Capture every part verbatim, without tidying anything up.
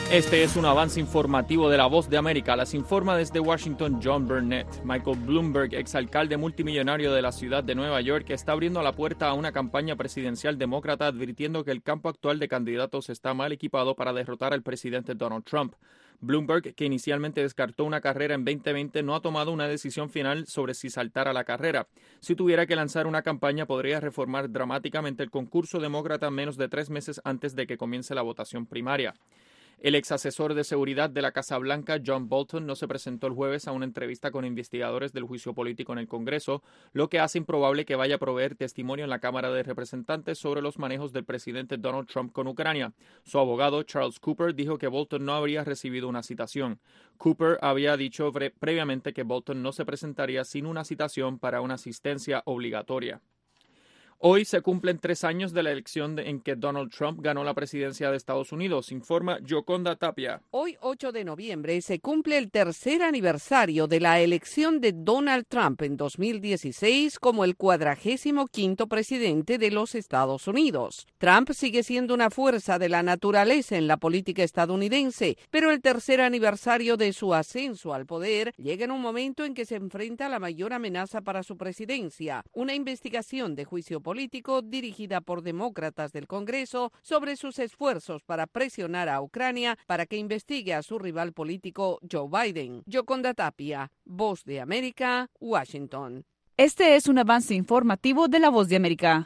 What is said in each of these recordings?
Este es un avance informativo de La Voz de América. Las informa desde Washington John Burnett. Michael Bloomberg, exalcalde multimillonario de la ciudad de Nueva York, está abriendo la puerta a una campaña presidencial demócrata advirtiendo que el campo actual de candidatos está mal equipado para derrotar al presidente Donald Trump. Bloomberg, que inicialmente descartó una carrera en veinte veinte, no ha tomado una decisión final sobre si saltar a la carrera. Si tuviera que lanzar una campaña, podría reformar dramáticamente el concurso demócrata menos de tres meses antes de que comience la votación primaria. El ex asesor de seguridad de la Casa Blanca, John Bolton, no se presentó el jueves a una entrevista con investigadores del juicio político en el Congreso, lo que hace improbable que vaya a proveer testimonio en la Cámara de Representantes sobre los manejos del presidente Donald Trump con Ucrania. Su abogado, Charles Cooper, dijo que Bolton no habría recibido una citación. Cooper había dicho pre- previamente que Bolton no se presentaría sin una citación para una asistencia obligatoria. Hoy se cumplen tres años de la elección de, en que Donald Trump ganó la presidencia de Estados Unidos, informa Yoconda Tapia. Hoy, ocho de noviembre, se cumple el tercer aniversario de la elección de Donald Trump en dos mil dieciséis como el cuadragésimo quinto presidente de los Estados Unidos. Trump sigue siendo una fuerza de la naturaleza en la política estadounidense, pero el tercer aniversario de su ascenso al poder llega en un momento en que se enfrenta a la mayor amenaza para su presidencia, una investigación de juicio político político dirigida por demócratas del Congreso sobre sus esfuerzos para presionar a Ucrania para que investigue a su rival político Joe Biden. Yoconda Tapia, Voz de América, Washington. Este es un avance informativo de La Voz de América.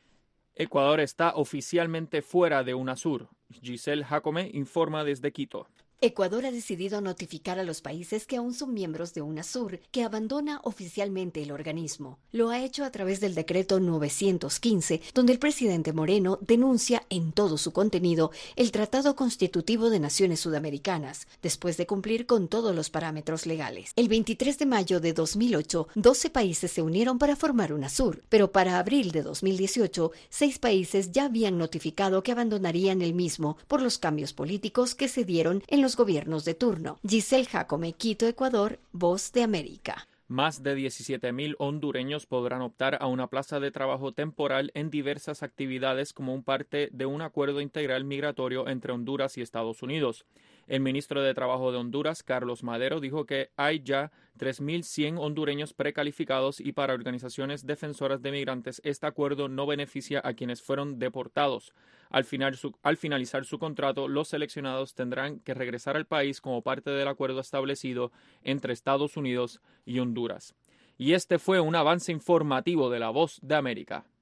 Ecuador está oficialmente fuera de UNASUR. Giselle Jacome informa desde Quito. Ecuador ha decidido notificar a los países que aún son miembros de UNASUR que abandona oficialmente el organismo. Lo ha hecho a través del decreto novecientos quince, donde el presidente Moreno denuncia en todo su contenido el Tratado Constitutivo de Naciones Sudamericanas, después de cumplir con todos los parámetros legales. El veintitrés de mayo de dos mil ocho, doce países se unieron para formar UNASUR, pero para abril de dos mil dieciocho, seis países ya habían notificado que abandonarían el mismo por los cambios políticos que se dieron en los gobiernos de turno. Giselle Jacome, Quito, Ecuador, Voz de América. Más de diecisiete mil hondureños podrán optar a una plaza de trabajo temporal en diversas actividades como parte de un acuerdo integral migratorio entre Honduras y Estados Unidos. El ministro de Trabajo de Honduras, Carlos Madero, dijo que hay ya tres mil cien hondureños precalificados y para organizaciones defensoras de migrantes este acuerdo no beneficia a quienes fueron deportados. Al, final su, al finalizar su contrato, los seleccionados tendrán que regresar al país como parte del acuerdo establecido entre Estados Unidos y Honduras. Y este fue un avance informativo de La Voz de América.